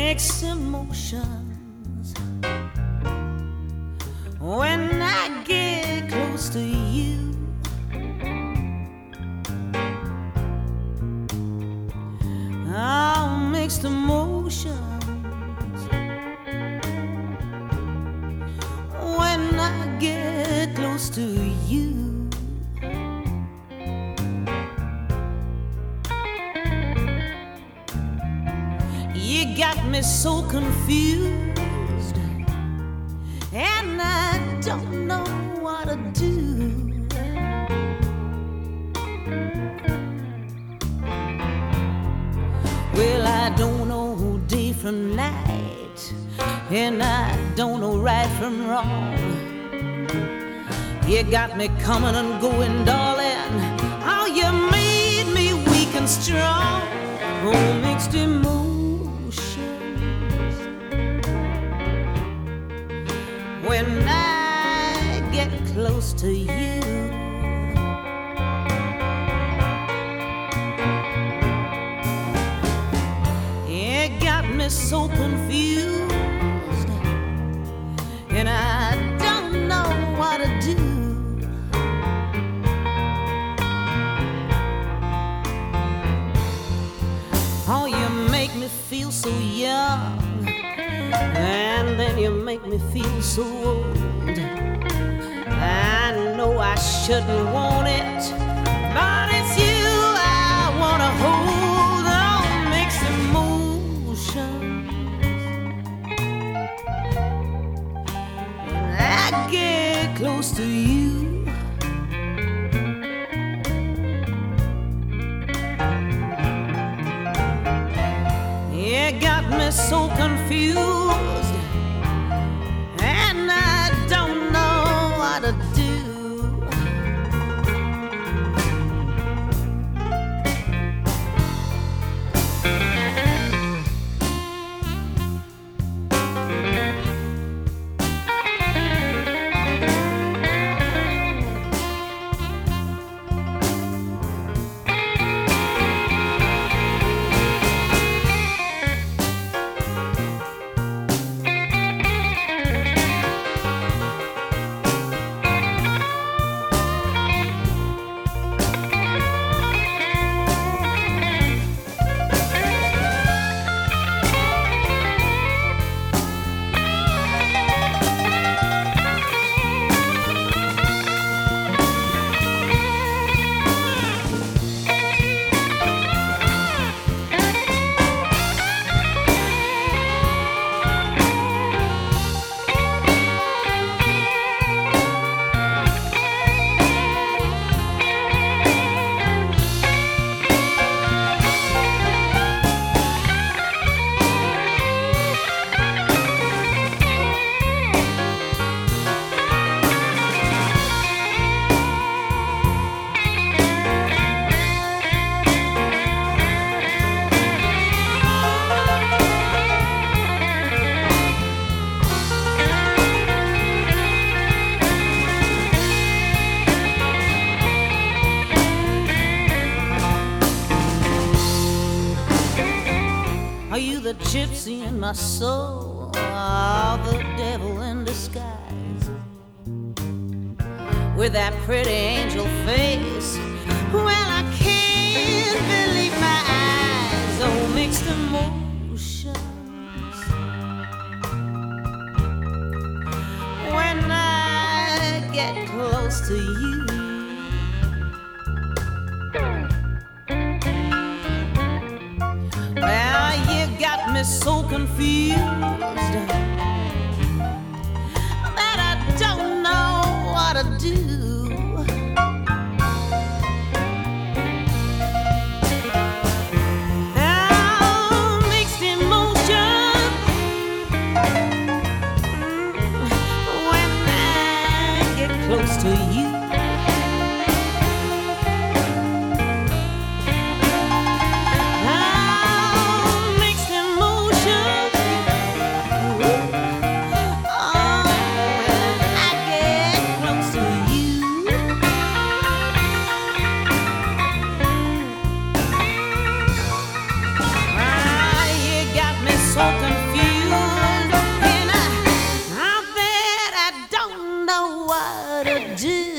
mixed emotions when I get close to you. Oh, mixed emotions when I get close to you. You got me so confused, and I don't know what to do. Well, I don't know day from night, and I don't know right from wrong. You got me coming and going, darling. Oh, you made me weak and strong. Oh, mixed emotions when I get close to you. It got me so confused, and I don't know what to do. Oh, you make me feel so young, and then you make me feel so old. I know I shouldn't want it, but it's you I wanna hold. Oh, mixed emotions when I get close to you. It got me so confused, and I don't know what to do. Are you the gypsy in my soul, or the devil in disguise? With that pretty angel face, well, I can't believe my eyes. Oh, mixed emotions when I get close to you. Well, you got me so confused that I don't know what to do. Oh, mixed emotions when I get close to you. Ooh. what to do.